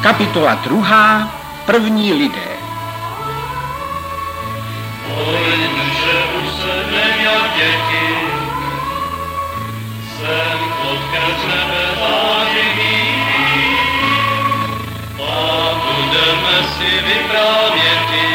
Kapitola 2. První lidé. Že už se neměl děti, jsem odkaz nebe zářivý. A budeme si vyprávět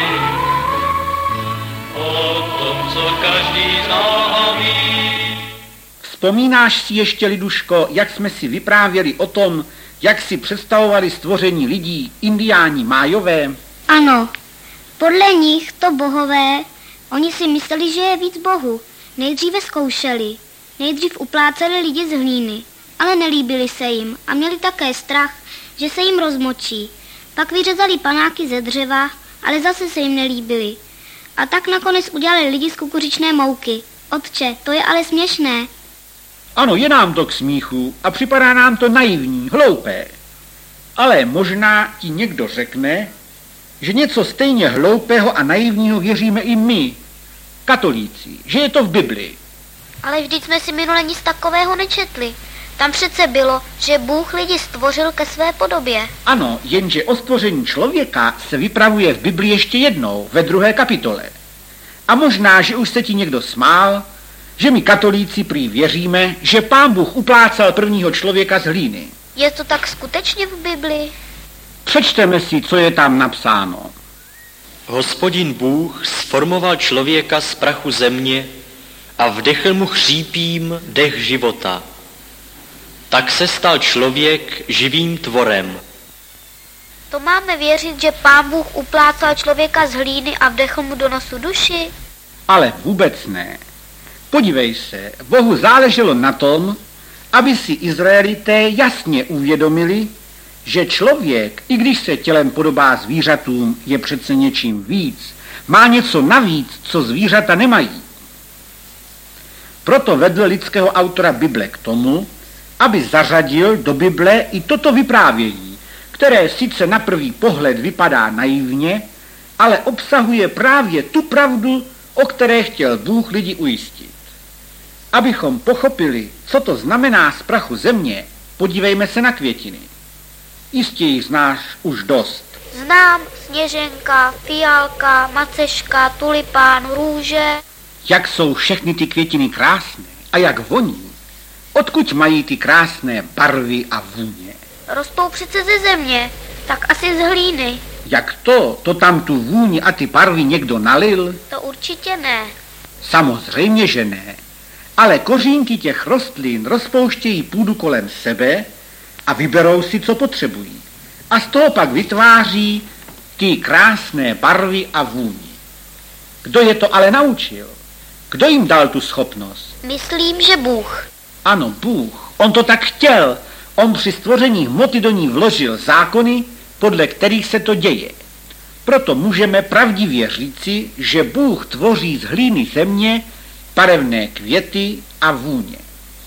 o tom, co každý zná a ví. Vzpomínáš si ještě, Liduško, jak jsme si vyprávěli o tom, jak si představovali stvoření lidí indiáni Májové? Ano, podle nich to bohové, oni si mysleli, že je víc bohu. Nejdříve zkoušeli, nejdřív upláceli lidi z hlíny, ale nelíbili se jim a měli také strach, že se jim rozmočí. Pak vyřezali panáky ze dřeva, ale zase se jim nelíbili. A tak nakonec udělali lidi z kukuřičné mouky. Otče, to je ale směšné. Ano, je nám to k smíchu a připadá nám to naivní, hloupé. Ale možná ti někdo řekne, že něco stejně hloupého a naivního věříme i my, katolíci, že je to v Bibli. Ale vždyť jsme si minule nic takového nečetli. Tam přece bylo, že Bůh lidi stvořil ke své podobě. Ano, jenže o stvoření člověka se vypravuje v Bibli ještě jednou, ve 2. kapitole. A možná, že už se ti někdo smál, že my katolíci prý věříme, že Pán Bůh uplácal prvního člověka z hlíny. Je to tak skutečně v Bibli? Přečteme si, co je tam napsáno. Hospodin Bůh sformoval člověka z prachu země a vdechl mu chřípím dech života. Tak se stal člověk živým tvorem. To máme věřit, že Pán Bůh uplácal člověka z hlíny a vdechl mu do nosu duši? Ale vůbec ne. Podívej se, Bohu záleželo na tom, aby si Izraelité jasně uvědomili, že člověk, i když se tělem podobá zvířatům, je přece něčím víc, má něco navíc, co zvířata nemají. Proto vedl lidského autora Bible k tomu, aby zařadil do Bible i toto vyprávění, které sice na první pohled vypadá naivně, ale obsahuje právě tu pravdu, o které chtěl Bůh lidi ujistit. Abychom pochopili, co to znamená z prachu země, podívejme se na květiny. Jistě jich znáš už dost. Znám sněženka, fialka, maceška, tulipán, růže. Jak jsou všechny ty květiny krásné a jak voní. Odkud mají ty krásné barvy a vůně? Rostou přece ze země, tak asi z hlíny. Jak to? To tam tu vůni a ty barvy někdo nalil? To určitě ne. Samozřejmě, že ne. Ale kořínky těch rostlin rozpouštějí půdu kolem sebe a vyberou si, co potřebují. A z toho pak vytváří ty krásné barvy a vůni. Kdo je to ale naučil? Kdo jim dal tu schopnost? Myslím, že Bůh. Ano, Bůh. On to tak chtěl. On při stvoření hmoty do ní vložil zákony, podle kterých se to děje. Proto můžeme pravdivě říci, že Bůh tvoří z hlíny země barevné květy a vůně.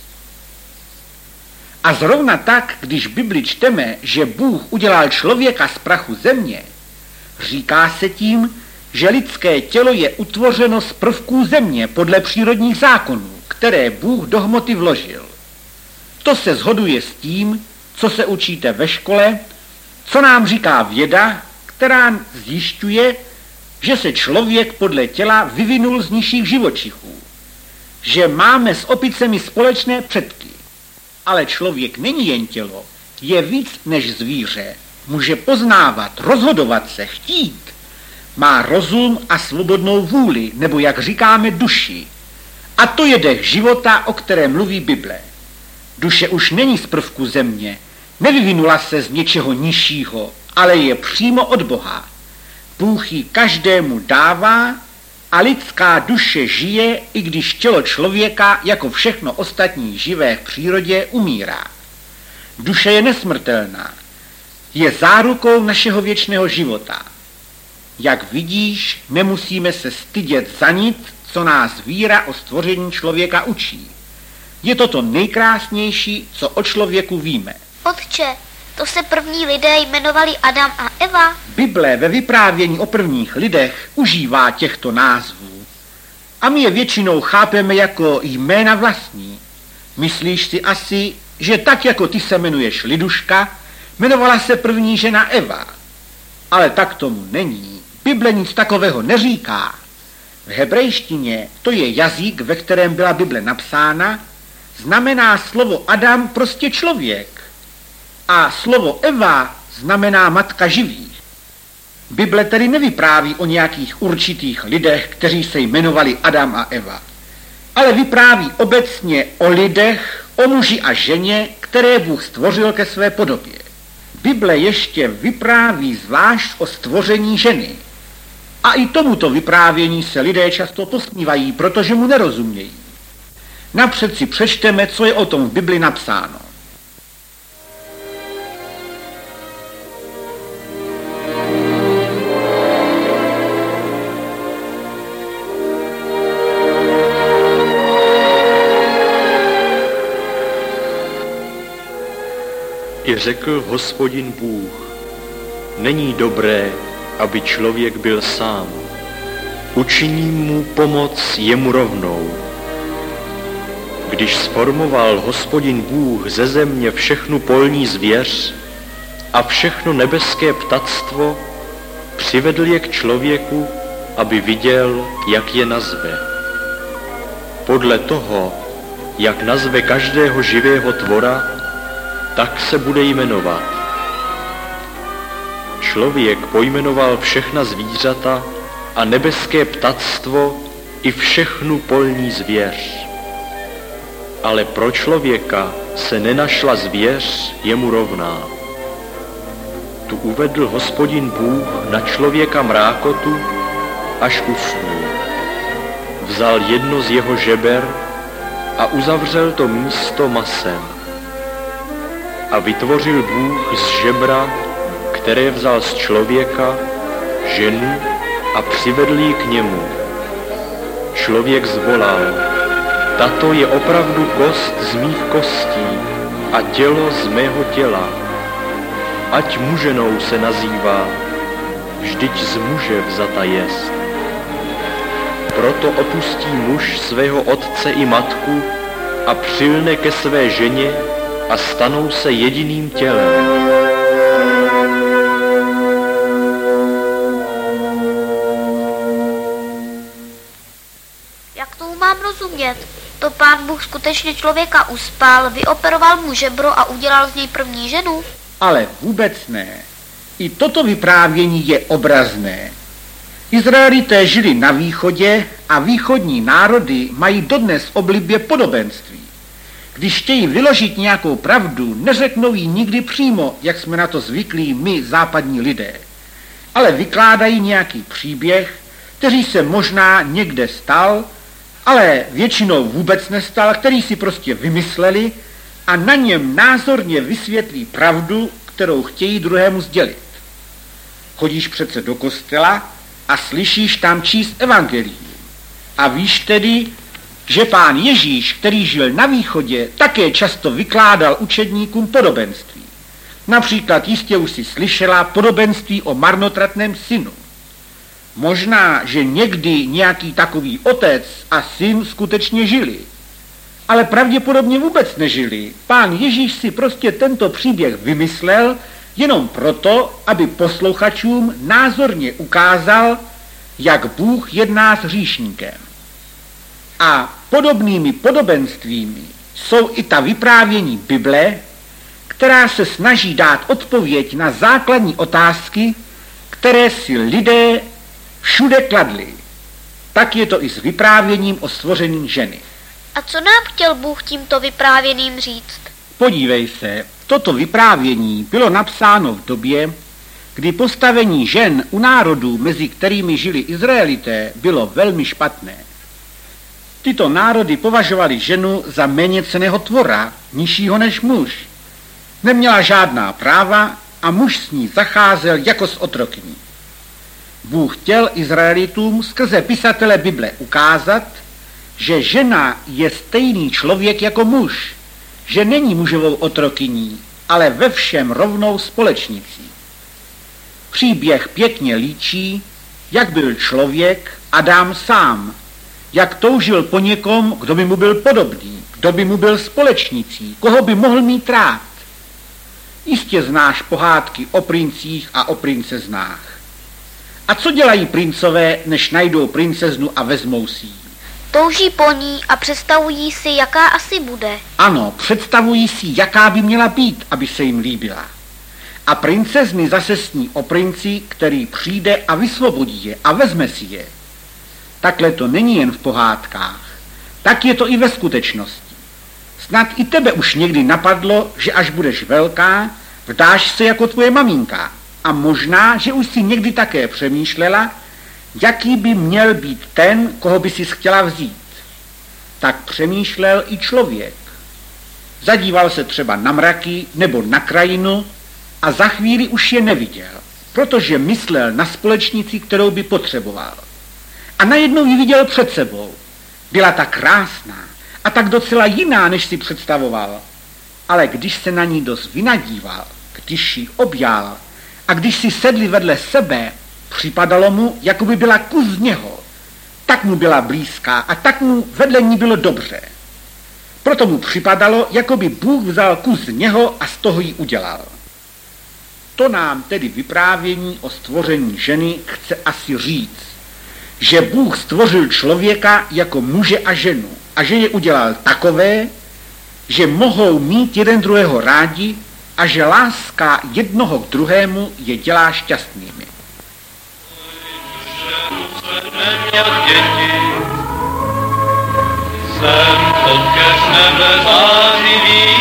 A zrovna tak, když v Bibli čteme, že Bůh udělal člověka z prachu země, říká se tím, že lidské tělo je utvořeno z prvků země podle přírodních zákonů, které Bůh do hmoty vložil. To se shoduje s tím, co se učíte ve škole, co nám říká věda, která zjišťuje, že se člověk podle těla vyvinul z nižších živočichů, že máme s opicemi společné předky. Ale člověk není jen tělo, je víc než zvíře. Může poznávat, rozhodovat se, chtít. Má rozum a svobodnou vůli, nebo jak říkáme duši. A to je dech života, o kterém mluví Bible. Duše už není z prvku země, nevyvinula se z něčeho nižšího, ale je přímo od Boha. Bůh ji každému dává a lidská duše žije, i když tělo člověka, jako všechno ostatní živé v přírodě, umírá. Duše je nesmrtelná. Je zárukou našeho věčného života. Jak vidíš, nemusíme se stydět za nic, co nás víra o stvoření člověka učí. Je to to nejkrásnější, co o člověku víme. Otče, to se první lidé jmenovali Adam a Eva? Bible ve vyprávění o prvních lidech užívá těchto názvů. A my je většinou chápeme jako jména vlastní. Myslíš si asi, že tak jako ty se jmenuješ Liduška, Jmenovala se první žena Eva, ale tak tomu není. Bible nic takového neříká. V hebrejštině, to je jazyk, ve kterém byla Bible napsána, znamená slovo Adam prostě člověk a slovo Eva znamená matka živých. Bible tedy nevypráví o nějakých určitých lidech, kteří se jmenovali Adam a Eva, ale vypráví obecně o lidech, o muži a ženě, které Bůh stvořil ke své podobě. Bible ještě vypráví zvlášť o stvoření ženy. A i tomuto vyprávění se lidé často posmívají, protože mu nerozumějí. Napřed si přečteme, co je o tom v Bibli napsáno. I řekl Hospodin Bůh, není dobré, aby člověk byl sám. Učiním mu pomoc jemu rovnou. Když sformoval Hospodin Bůh ze země všechnu polní zvěř a všechno nebeské ptactvo, přivedl je k člověku, aby viděl, jak je nazve. Podle toho, jak nazve každého živého tvora, tak se bude jmenovat. Člověk pojmenoval všechna zvířata a nebeské ptactvo i všechnu polní zvěř. Ale pro člověka se nenašla zvěř jemu rovná. Tu uvedl Hospodin Bůh na člověka mrákotu, až usnul. Vzal jedno z jeho žeber a uzavřel to místo masem. A vytvořil Bůh z žebra, které vzal z člověka, ženu a přivedl ji k němu. Člověk zvolal, tato je opravdu kost z mých kostí a tělo z mého těla. Ať muženou se nazývá, vždyť z muže vzata jest. Proto opustí muž svého otce i matku a přilne ke své ženě a stanou se jediným tělem. Jak tomu mám rozumět? To Pán Bůh skutečně člověka uspal, vyoperoval mu žebro a udělal z něj první ženu? Ale vůbec ne. I toto vyprávění je obrazné. Izraelité žili na východě a východní národy mají dodnes v oblibě podobenství. Když chtějí vyložit nějakou pravdu, neřeknou ji nikdy přímo, jak jsme na to zvyklí my, západní lidé, ale vykládají nějaký příběh, který se možná někde stal, ale většinou vůbec nestal, který si prostě vymysleli a na něm názorně vysvětlí pravdu, kterou chtějí druhému sdělit. Chodíš přece do kostela a slyšíš tam číst evangelium a víš tedy, že Pán Ježíš, který žil na východě, také často vykládal učedníkům podobenství. Například jistě už si slyšela podobenství o marnotratném synu. Možná, že někdy nějaký takový otec a syn skutečně žili, ale pravděpodobně vůbec nežili. Pán Ježíš si prostě tento příběh vymyslel jenom proto, aby posluchačům názorně ukázal, jak Bůh jedná s hříšníkem. A podobnými podobenstvími jsou i ta vyprávění Bible, která se snaží dát odpověď na základní otázky, které si lidé všude kladli. Tak je to i s vyprávěním o stvoření ženy. A co nám chtěl Bůh tímto vyprávěným říct? Podívej se, toto vyprávění bylo napsáno v době, kdy postavení žen u národů, mezi kterými žili Izraelité, bylo velmi špatné. Tyto národy považovali ženu za méněcenného tvora, nižšího než muž. Neměla žádná práva a muž s ní zacházel jako s otrokyní. Bůh chtěl Izraelitům skrze pisatele Bible ukázat, že žena je stejný člověk jako muž, že není mužovou otrokyní, ale ve všem rovnou společnicí. Příběh pěkně líčí, jak byl člověk, Adam sám, jak toužil po někom, kdo by mu byl podobný, kdo by mu byl společnicí, koho by mohl mít rád. Jistě znáš pohádky o princích a o princeznách. A co dělají princové, než najdou princeznu a vezmou si ji? Touží po ní a představují si, jaká asi bude. Ano, představují si, jaká by měla být, aby se jim líbila. A princezny zase sní o princi, který přijde a vysvobodí je a vezme si je. Takhle to není jen v pohádkách. Tak je to i ve skutečnosti. Snad i tebe už někdy napadlo, že až budeš velká, vdáš se jako tvoje maminka. A možná, že už si někdy také přemýšlela, jaký by měl být ten, koho by si chtěla vzít. Tak přemýšlel i člověk. Zadíval se třeba na mraky nebo na krajinu a za chvíli už je neviděl, protože myslel na společnici, kterou by potřeboval. A najednou ji viděl před sebou. Byla tak krásná a tak docela jiná, než si představoval. Ale když se na ní dost vynadíval, když ji objal a když si sedli vedle sebe, připadalo mu, jako by byla kus z něho. Tak mu byla blízká a tak mu vedle ní bylo dobře. Proto mu připadalo, jako by Bůh vzal kus z něho a z toho ji udělal. To nám tedy vyprávění o stvoření ženy chce asi říct, že Bůh stvořil člověka jako muže a ženu a že je udělal takové, že mohou mít jeden druhého rádi a že láska jednoho k druhému je dělá šťastnými. Neměl děti, jsem odkeř nebe zářivý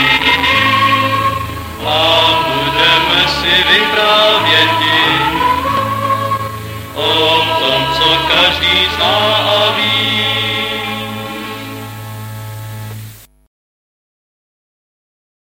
a budeme si vyprávěti o tom, co každý z nás